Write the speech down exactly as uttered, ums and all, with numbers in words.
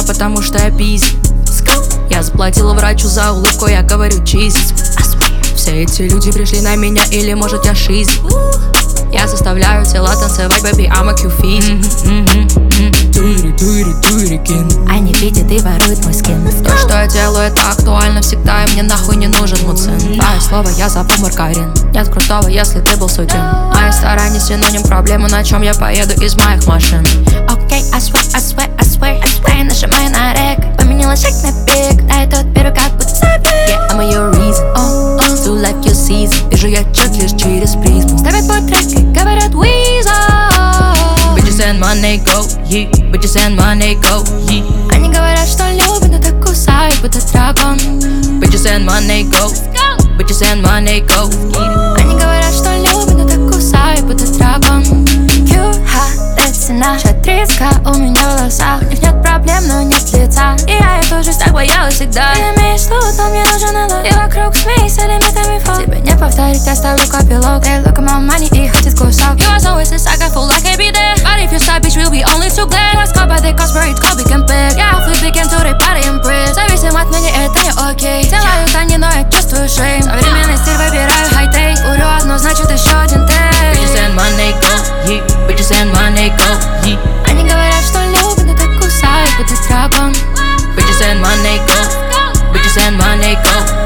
потому что я пиздец. Я заплатила врачу за улыбку, я говорю чиз. Все эти люди пришли на меня, или может я шиз. Я заставляю тела танцевать, baby, I'm a Q-Fizz. Тури, тури, турикин. Они видят и воруют мой скин. То, что я делаю, это актуально всегда, и мне нахуй не нужен муцин. Твое слово, я забыл маргарин. Нет крутого, если ты был судим. Мои старания синоним проблемы, на чем я поеду из моих машин. Окей, okay, I swear, I swear, I swear, I swear. Я нажимаю на рек, поменяла шаг на бег. Да, я тот беру, как будто забег. Yeah, I'm your reason, oh, oh, to like your season. Вижу я чет лишь через призму. Ставят под трек и говорят Weezer. Bitches and money go, yeah. Bitches and money go, yeah. Они говорят, что любят, но так кусают, будто дракон. Bitches and money go, bitches and money go, yeah. Они говорят, что любят, но так кусают, будто дракон. Q-ха, это цена. Шатриска у меня в волосах. У них нет проблем, но нет лица. И я эту жизнь так боялась всегда. Ты имеешь слово, но мне нужен налог. И вокруг смейся элементами фон. Тебе не повторить, я ставлю копилок. They look at my money и хотят кусок. You are so business, I got full, I can't be there. But if you stop, bitch, we'll be only too glad. Вас копа, they cost buried, call big and big. Я flip big and to the party and bread. Зависим от меня, это не окей. Делают они, но я чувствую шейм. Современный стиль, выбираю хай-тейк. Урю одну, значит еще один тейк. Bitches and money go, yeah. Bitches and money go, yeah. Они говорят, что любят, но так кусают, будто дракон. Bitches and money go, bitches and money go.